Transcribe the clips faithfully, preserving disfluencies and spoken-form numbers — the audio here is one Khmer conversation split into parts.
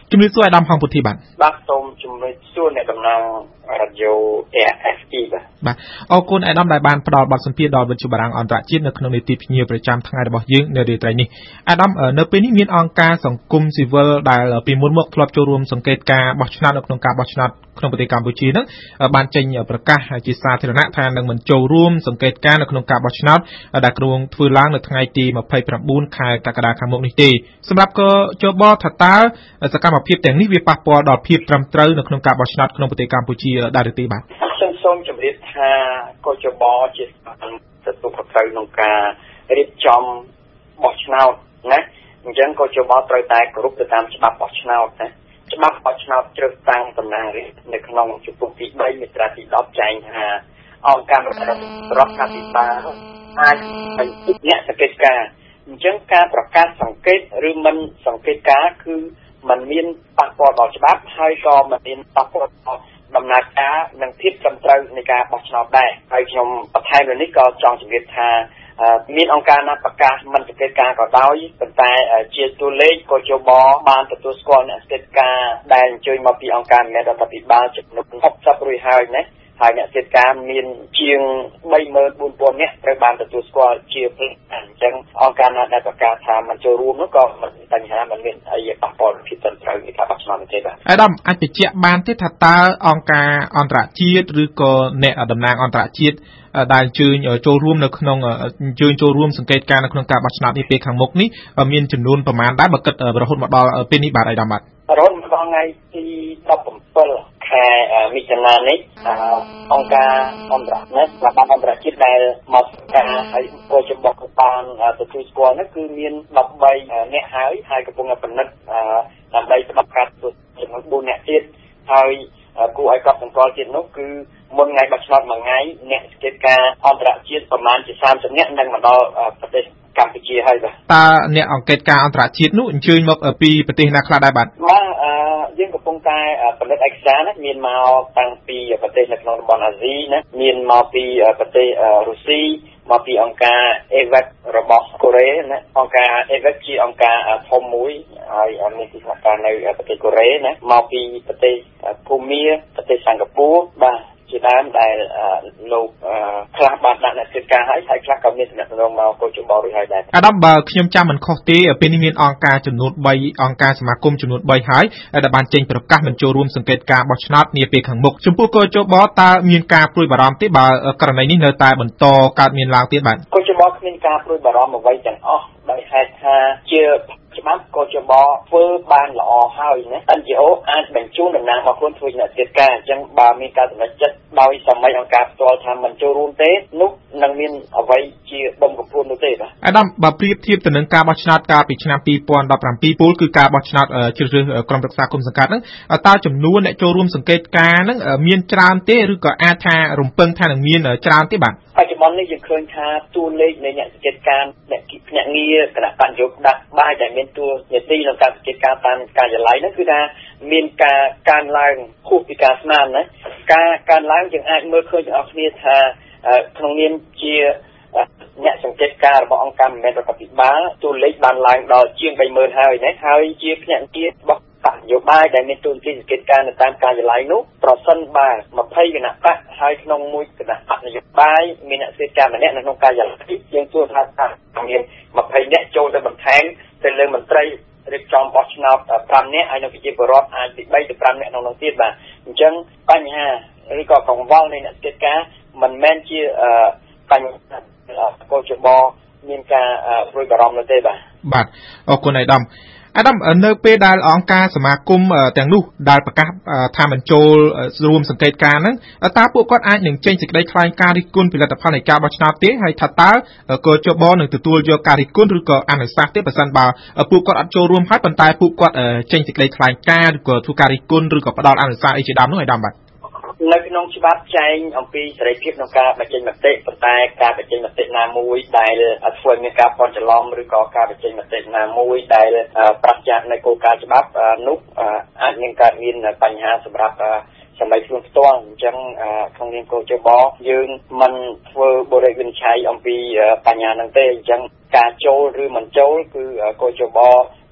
ជំរាបសួរអាដាមហងពុទ្ធីបាទបាទសូមជំរាបសួរអ្នកដំណើររ៉ាឌីយ៉ូ เอ เอฟ อี បាទបាទអរគុណអាដាមដែលបានផ្ដល់បទសម្ភាសន៍ដល់វិទ្យុបារាំងអន្តរជាតិនៅក្នុងនីតិភ្ញាវប្រចាំថ្ងៃរបស់យើងនៅរាត្រីនេះអាដាមនៅពេលនេះមានអង្គការសង្គមស៊ីវិលដែលពីមុនមកធ្លាប់ចូលរួមសង្កេតការបោះឆ្នោតនៅក្នុងការបោះឆ្នោតក្នុងប្រទេសកម្ពុជាហ្នឹងបានចេញប្រកាសជាសាធារណៈថានឹងមិនចូលរួមសង្កេតការនៅក្នុងការបោះឆ្នោតដែលគ្រោងធ្វើឡើងនៅថ្ងៃទីยี่สิบเก้าខែកក្កដាខាងមុខនេះទេសម្រាប់កជបថាតើសកម្មភាពទាំងនេះវាប៉ះពាល់ដល់ភាពត្រឹមត្រូវនៅក្នុងការបោះឆ្នោតក្នុងប្រទេសកម្ពុជាដែរឬទេបាទខ្ញុំសូមជម្រាបថាកជបជាស្ថាប័នទទួលខុសត្រូវក្នុងការរៀបចំបោះឆ្នោតណាអញ្ចឹងកជបត្រូវតែគោរពទៅតាមច្បាប់បោះឆ្នោតណាច្បាប់បោះឆ្នោតជ្រើសតាំងតំណាងរាស្ត្រនៅក្នុងជំពូកទីបីមាត្រាទីដប់ចែងថាអង្គការរដ្ឋាភិបាលអាចបញ្ជាអ្នកសង្កេតការអញ្ចឹងការប្រកាសសង្កេតឬមិនសង្កេតការគឺมันមានប៉ះពាល់ដល់ច្បាប់ហើយក៏มันមានប៉ះពាល់ដល់ដំណើរការនិងភាពត្រឹមត្រូវនៃការបោះឆ្នោតដែរហើយខ្ញុំបន្ថែមលើនេះក៏ចង់ជម្រាបថាមានអង្គការណាប្រកាសមិនសង្កេតការក៏ដោយប៉ុន្តែជាតួលេខកជបបានទទួលស្គាល់អ្នកសង្កេតការដែលអញ្ជើញមកពីអង្គការរដ្ឋាភិបាលចំនួនหกสิบរួចហើយណាហើយអ្នកសង្កេតការមានជាង三万四千នាក់ត្រូវបានទទួលស្គាល់ជាផ្លូវការអញ្ចឹងអង្គការណាដែលប្រកាសថាមិនចូលរួមនោះក៏មិនបញ្ហាមិនមានអីប៉ះពាល់ភាពត្រឹមត្រូវនៃការបោះឆ្នោតទេបាទអាដាមអាចបញ្ជាក់បានទេថាតើអង្គការអន្តរជាតិឬក៏អ្នកតំណាងអន្តរជាតិដែលអញ្ជើញចូលរួមនៅក្នុងអញ្ជើញចូលរួមសង្កេតការនៅក្នុងការបោះឆ្នោតនេះពេលខាងមុខនេះមានចំនួនប្រមាណដែរបើគិតរហូតមកដល់ពេលនេះបាទអាដាមបាទរហូតមកដល់ថ្ងៃទីដប់bảyខែមិថុនានេះអង្គការអន្តរជាតិស្ថាប័នអន្តរជាតិដែលមកការហើយកជបកបានទទួលស្គាល់នោះគឺមានដប់បីនាក់ហើយហើយកំពុងតែពិនិត្យដើម្បីស្ដាប់ការទទួលចំនួនbốnនាក់ទៀតហើយគួរឲ្យកត់សម្គាល់ទៀតនោះគឺមុនថ្ងៃបោះឆ្នោតមួយថ្ងៃអ្នកសង្កេតការអន្តរជាតិប្រមាណជាសាមសិបនាក់នឹងមកដល់ប្រទេសកម្ពុជាហើយបាទតើអ្នកអង្កេតការអន្តរជាតិនោះអញ្ជើញមកពីប្រទេសណាខ្លះដែរបាទបាទយើងកំពុងតែផលិតឯកសារណាមានមកតាំងពីប្រទេសនៅក្នុងតំបន់អាស៊ីណាមានមកពីប្រទេសរុស្ស៊ីមកពីអង្គការ เอ วี อี របស់កូរ៉េណាអង្គការ เอ วี อี ជាអង្គការធំមួយហើយមានទីស្នាក់ការនៅប្រទេសកូរ៉េណាមកពីប្រទេសភូមាប្រទេសសិង្ហបុរីបាទជាដើមដែលលោកខ្លះបានដាក់អ្នកសិក្សាឲ្យហើយខ្លះក៏មានដំណឹងមកកោជបរួចហើយដែរអាដាមបើខ្ញុំចាំមិនខុសទេពេលនេះមានអង្គការចំនួនបីអង្គការសមាគមចំនួនបីហើយដែលបានចេញប្រកាសមិនចូលរួមសង្កេតការបោះឆ្នោតនាពេលខាងមុខចំពោះកោជបតើមានការព្រួយបារម្ភទេបើករណីនេះនៅតែបន្តកើតមានឡើងទៀតបាទកោជបគ្មានការព្រួយបារម្ភអ្វីទាំងអស់ដោយហេតុថាជាច្បាប់កោជបធ្វើបានល្អហើយណា เอ็น จี โอ អាចបញ្ជូនតំណាងរបស់ខ្លួនធ្វើអ្នកសិក្សាអញ្ចឹងបើមានការសម្រេចចិត្តដោយសម័យអង្គការផ្ទាល់ថាមិនចូលរួមទេនោះនឹងមានអ្វីជាបំកំពួននោះទេបាទអាដាមបើប្រៀបធៀបទៅនឹងការបោះឆ្នោតកាលពីឆ្នាំยี่สิบสิบเจ็ดពលគឺការបោះឆ្នោតជ្រើសរើសក្រុមប្រឹក្សាគុំសង្កាត់ហ្នឹងតើចំនួនអ្នកចូលរួមសង្កេតការណ៍ហ្នឹងមានច្រើនទេឬក៏អាចថារំពឹងថានឹងមានច្រើនទេបាទបច្ចុប្បន្ននេះយើងឃើញថាតួលេខនៃអ្នកសង្កេតការណ៍អ្នកភ្នាក់ងារគណៈបញ្ញយោដាក់បាយដែលមានតួនាទីក្នុងការសង្កេតការណ៍តាមការិយាល័យហ្នឹងគឺថាមានការកើនឡើងខុសពីការស្មានណាការកើនឡើងយើងអាចមើលឃើញទាំងអស់គ្នាថាក្នុងនាមជាអ្នកសង្កេតការណ៍របស់អង្គការមិនមែនរដ្ឋាភិបាលតួលេខបានឡើងដល់ជាង三万ហើយណាហើយជាភ្នាក់ងាររបស់នយោបាយដែលមានទូនទីសង្កេតការណ៍នៅតាមការិយាល័យនោះប្រសិនបើยี่สิบគណៈបកហើយក្នុងមួយគណៈបកនយោបាយមានអ្នកសង្កេតការណ៍ម្នាក់នៅក្នុងការិយាល័យយើងទួថាថាមានยี่สิบនាក់ចូលទៅបន្ថែមទៅលើមន្ត្រីរៀបចំបោះឆ្នោតfiveនាក់ហើយនៅប្រជាពលរដ្ឋអាចពីthreeទៅfiveនាក់ក្នុងនោះទៀតបាទអញ្ចឹងបញ្ហាឬក៏កង្វល់នៃអ្នកសង្កេតការណ៍មិនមែនជាបញ្ហាកោជបមានការព្រួយបារម្ភនោះទេបាទបាទអរគុណអាដាមអាដាមនៅពេលដែលអង្គការសមាគមទាំងនោះដែលប្រកាសថាមិនចូលរួមសង្កេតការណ៍ហ្នឹងតើពួកគាត់អាចនឹងចេញសេចក្តីថ្លែងការណ៍រិះគន់ពីលទ្ធផលនៃការបោះឆ្នោតទេហើយថាតើកោជបនឹងទទួលយកការរិះគន់ឬក៏អនុសាសន៍ទេបើសិនបើពួកគាត់អត់ចូលរួមហើយប៉ុន្តែពួកគាត់ចេញសេចក្តីថ្លែងការណ៍ឬក៏ធ្វើការរិះគន់ឬក៏ផ្ដល់អនុសាសន៍អីជាដើមនោះអាដាមបាទនៅក្នុងច្បាប់ចែងអំពីសេរីភាពក្នុងការបញ្ចេញមតិប៉ុន្តែការបញ្ចេញមតិណាមួយដែលធ្វើឲ្យមានការព័ន្ធច្រឡំឬក៏ការបញ្ចេញមតិណាមួយដែលប្រឆាំងនៅគោលការណ៍ច្បាប់នោះអាចនឹងកើតមានបញ្ហាសម្រាប់សម័យខ្លួនផ្ទាល់អញ្ចឹងក្នុងនាមកោជបយើងមិនធ្វើបរិយាវិនិច្ឆ័យអំពីបញ្ហាហ្នឹងទេអញ្ចឹងការចូលឬមិនចូលគឺកោជបស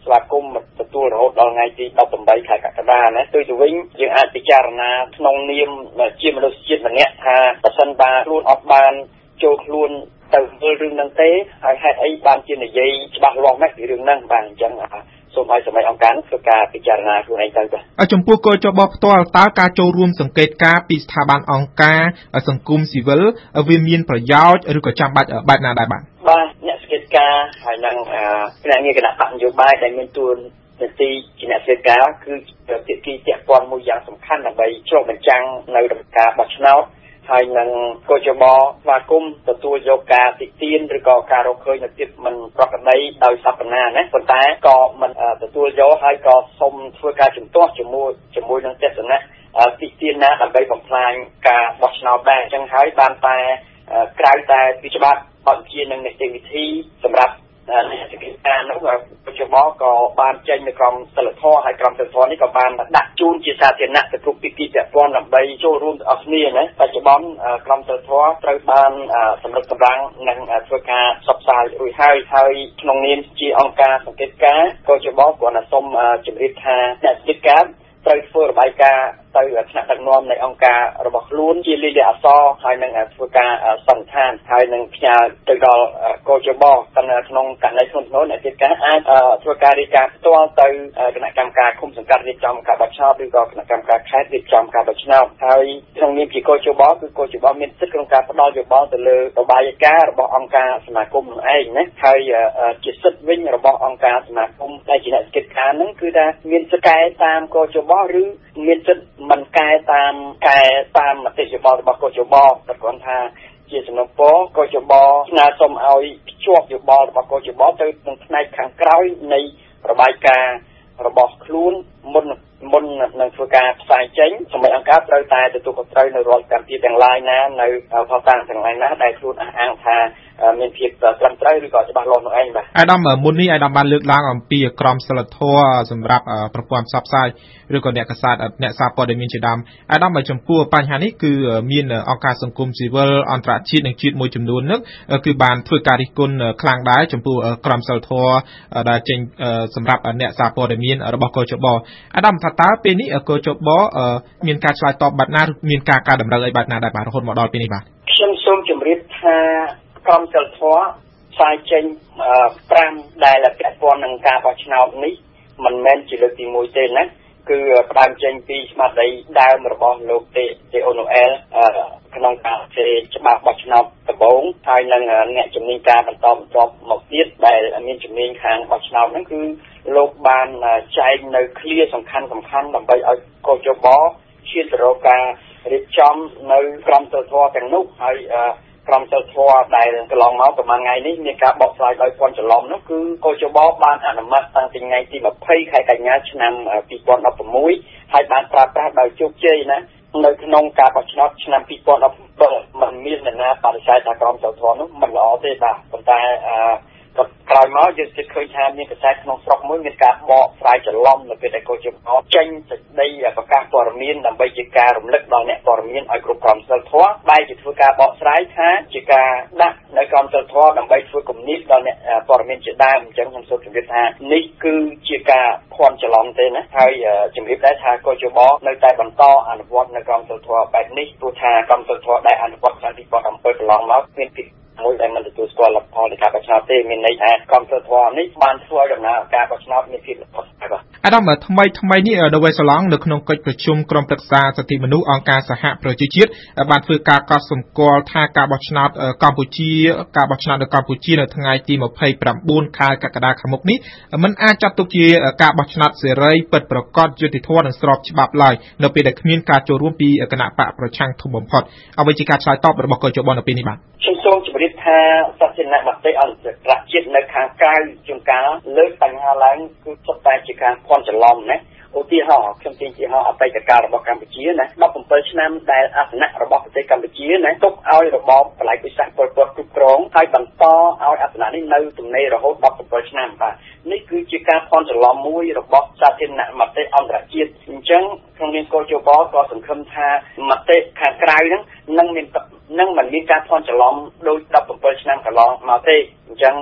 ស្វាគមន៍ទទួលរហូតដល់ថ្ងៃទីដប់ប្រាំខែកក្កដាណាទៅទៅវិញយើងអាចពិចារណាក្នុងនាមជាមនុស្សជាតិម្នាក់ថាបើសិនបើខ្លួនអត់បានចូលខ្លួនទៅធ្វើរឿងហ្នឹងទេហើយហេតុអីបានជានិយាយច្បាស់លាស់ម៉េចពីរឿងហ្នឹងបាទអញ្ចឹងសូមឲ្យសម័យអង្គការធ្វើការពិចារណាខ្លួនឯងទៅបាទចំពោះកោចបផ្ទាល់តើការចូលរួមសង្កេតការពីស្ថាប័នអង្គការសង្គមស៊ីវិលវាមានប្រយោជន៍ឬក៏ចាំបាច់បែបណាដែរបាទបាទអ្នកសង្កេតការហើយនឹងគណៈងារគណៈបកនយោបាយដែលមានទួនាទីជាអ្នកសង្កេតការគឺជាភាគីពាក់ព័ន្ធមួយយ៉ាងសំខាន់ដើម្បីឆ្លុះបញ្ចាំងនៅដំណើរការបោះឆ្នោតហើយនឹងកោចបស្វាគមន៍ទទួលយកការតិទៀនឬក៏ការរកឃើញនៅភាពមិនប្រក្រតីដោយសព្វនាណាប៉ុន្តែក៏មិនទទួលយកហើយក៏សូមធ្វើការជំទាស់ជាមួយជាមួយនឹងទស្សនៈតិទៀនណាដើម្បីបំផ្លាញការបោះឆ្នោតដែរអញ្ចឹងហើយបានតែក្រៅតែពីច្បាប់បទជានឹងនីតិវិធីសម្រាប់អ្នកសង្កេតការនោះកោចបក៏បានចេញនៅក្រមសីលធម៌ហើយក្រមសីលធម៌នេះក៏បានដាក់ជូនជាសាធារណៈទៅគ្រប់ភាគីពាក់ព័ន្ធដើម្បីចូលរួមទាំងអស់គ្នាណាបច្ចុប្បន្នក្រមសីលធម៌ត្រូវបានសម្រិតសម្រាំងនិងធ្វើការផ្សព្វផ្សាយរួចហើយហើយក្នុងនាមជាអង្គការសង្កេតការកោចបក៏ណាសូមជម្រាបថាអ្នកសង្កេតការត្រូវធ្វើរបាយការណ៍ទៅថ្នាក់ដឹកនាំនៃអង្គការរបស់ខ្លួនជាលិខិតអក្សរហើយនឹងធ្វើការសន្និដ្ឋានហើយនឹងផ្ញើទៅដល់កោចបក្នុងករណីធ្ងន់ធ្ងរអ្នកកិច្ចការអាចធ្វើការរាយការណ៍ផ្ទាល់ទៅគណៈកម្មការឃុំសង្កាត់រៀបចំការបោះឆ្នោតឬក៏គណៈកម្មការខេត្តរៀបចំការបោះឆ្នោតហើយក្នុងនាមជាកោចបគឺកោចបមានសិទ្ធិក្នុងការផ្ដល់យោបល់ទៅលើរបាយការណ៍របស់អង្គការសមាគមនោះឯងណាហើយជាសិទ្ធិវិញរបស់អង្គការសមាគមដែលជាអ្នកកិច្ចការហ្នឹងគឺថាមានសិទ្ធិកែតាមកោចបឬមានសិទ្ធិមិនកែតាមកែតាមមតិយោបល់របស់កោចបតែគ្រាន់ថាជាសំណពរកោចបស្នើសុំឲ្យភ្ជាប់យោបល់របស់កោចបទៅក្នុងផ្នែកខាងក្រោយនៃរបាយការណ៍របស់ខ្លួនមុនមុននឹងធ្វើការផ្សាយចេញសម័យអង្គការត្រូវតែទទួលខុសត្រូវនៅរាល់កម្មវិធីទាំងឡាយណានៅផតតាំងទាំងឡាយណាដែលខ្លួនអះអាងថាមានភាពត្រឹមត្រូវឬក៏ច្បាស់លាស់នោះឯងបាទអាដាមមុននេះអាដាមបានលើកឡើងអំពីក្រមសីលធម៌សម្រាប់ប្រព័ន្ធផ្សព្វផ្សាយឬក៏អ្នកកសាតអ្នកសារព័ត៌មានជាដើមអាដាមចំពោះបញ្ហានេះគឺមានអង្គការសង្គមស៊ីវិលអន្តរជាតិនិងជាតិមួយចំនួននោះគឺបានធ្វើការរិះគន់ខ្លាំងដែរចំពោះក្រមសីលធម៌ដែលចេញសម្រាប់អ្នកសារព័ត៌មានរបស់កោចបអាដាមថាតើពេលនេះកោចបមានការឆ្លើយតបបែបណាឬមានការកែតម្រូវអីបែបណាដែរបាទរហូតមកដល់ពេលនេះបាទខ្ញុំសូមជម្រាបថាក្រមសីលធម៌ផ្សាយចេញប្រាំដែលពាក់ព័ន្ធនឹងការបោះឆ្នោតនេះមិនមែនជាលើកទីមួយទេណាគឺផ្ដើមចេញពីស្មារតីដើមរបស់លោកទេទេអូណូអែលក្នុងការជេរច្បាប់បោះឆ្នោតដំបូងហើយនឹងអ្នកជំនាញការបន្តបន្ទាប់មកទៀតដែលមានជំនាញខាងបោះឆ្នោតហ្នឹងគឺលោកបានចែកនៅឃ្លាសំខាន់សំខាន់ដើម្បីឲ្យកោចបឈានទៅរកការរៀបចំនៅក្រមសីលធម៌ទាំងនោះហើយក្រមសីលធម៌ដែលកន្លងមកប្រហែលថ្ងៃនេះមានការបកស្រាយដោយព័ន្ធច្រឡំនោះគឺកោចបបានអនុម័តតាំងពីថ្ងៃទីម្ភៃខែកញ្ញាឆ្នាំពីរពាន់ដប់ប្រាំមួយហើយបានប្រើប្រាស់ដោយជោគជ័យណានៅក្នុងការបោះឆ្នោតឆ្នាំពីរពាន់ដប់ប្រាំមិនមានអ្នកណាបដិសេធថាក្រមសីលធម៌នោះមិនល្អទេបាទប៉ុន្តែអឺក្រោយមកយើងគិតឃើញថាមានកសែតក្នុងស្រុកមួយមានការបកស្រាយច្រឡំនៅពេលដែលកោចបចេញសេចក្តីប្រកាសព័ត៌មានដើម្បីជាការរំលឹកដល់អ្នកព័ត៌មានឲ្យគ្រប់ក្រមសីលធម៌បែរជាធ្វើការបកស្រាយថាជាការដាក់នៅក្រមសីលធម៌ដើម្បីធ្វើគំនិតដល់អ្នកព័ត៌មានជាដើមអញ្ចឹងខ្ញុំសូមជម្រាបថានេះគឺជាការភ័ន្តច្រឡំទេណាហើយជម្រាបដែរថាកោចបនៅតែបន្តអនុវត្តនៅក្រមសីលធម៌បែបនេះព្រោះថាក្រមសីលធម៌ដែលអនុវត្តឆ្នាំពីរពាន់bảyកន្លងមកមានពីមួយដែលមិនទទួលស្គាល់លទ្ធផលនៃការបោះឆ្នោតទេមានន័យថាក្រមសីលធម៌នេះបានធ្វើឲ្យដំណើរការបោះឆ្នោតមានភាពល្អប្រសើរបាទអាដាមថ្មីថ្មីនេះនៅវេសឡង់នៅក្នុងកិច្ចប្រជុំក្រុមប្រឹក្សាសិទ្ធិមនុស្សអង្គការសហប្រជាជាតិបានធ្វើការកត់សម្គាល់ថាការបោះឆ្នោតកម្ពុជាការបោះឆ្នោតនៅកម្ពុជានៅថ្ងៃទីម្ភៃប្រាំបួនខែកក្កដាខាងមុខនេះមិនអាចចាត់ទុកជាការបោះឆ្នោតសេរីពិតប្រាកដយុត្តិធម៌និងស្របច្បាប់ឡើយនៅពេលដែលគ្មានការចូលរួមពីគណៈបកប្រឆាំងធំបំផុតអ្វីជាការឆ្លើយតបរបស់កោចបនៅពេលនេះបាទខ្ញុំសូមជម្រាបថាសាធារណមតិអន្តរជាតិនៅខាងក្រៅជួនកាលលើកបញ្ហាឡើងគឺសុទ្ធតែជាការភ័ន្តច្រឡំណាឧទាហរណ៍ខ្ញុំទាញជាហោអតីតកាលរបស់កម្ពុជាណាដប់ប្រាំឆ្នាំដែលអាសនៈរបស់ប្រទេសកម្ពុជាណាទុកឲ្យរបបបល្ល័ង្កពិសេសពលពតគ្រប់គ្រងហើយបន្តឲ្យអាសនៈនេះនៅទំនេររហូតដប់ប្រាំឆ្នាំបាទនេះគឺជាការភ័ន្តច្រឡំមួយរបស់សាធារណមតិអន្តរជាតិអញ្ចឹងក្នុងនាមកោចបក៏សង្ឃឹមថាមតិខាងក្រៅហ្នឹងនឹងមាននឹងមិនមានការភ័ន្តច្រឡំដោយដប់ប្រាំឆ្នាំកន្លងមកទេអញ្ចឹងអ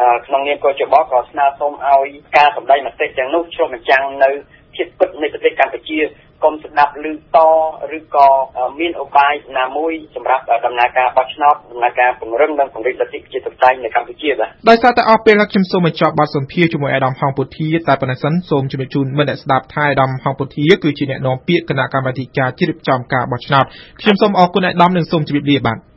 ក្នុងនាមកោចបក៏ស្នើសុំឲ្យការសម្ដែងមតិទាំងនោះឆ្លុះបញ្ចាំងនៅភាពពិតនៃប្រទេសកម្ពុជាកុំស្ដាប់ឮតឬក៏មានឧបាយណាមួយសម្រាប់ដំណើរការបោះឆ្នោតដំណើរការពង្រឹងនិងពង្រីកលទ្ធិប្រជាធិបតេយ្យនៅកម្ពុជាបាទដោយសារតែអស់ពេលខ្ញុំសូមបញ្ចប់បទសម្ភាសន៍ជាមួយអាដាមហងពុធាតែប៉ុណ្ណេះសិនសូមជម្រាបជូនមិត្តអ្នកស្ដាប់ថាអាដាមហងពុធាគឺជាអ្នកនាំពាក្យគណៈកម្មាធិការជ្រៀបចំការបោះឆ្នោតខ្ញុំសូមអរគុណអាដាមនិងសូមជម្រាបលាបាទ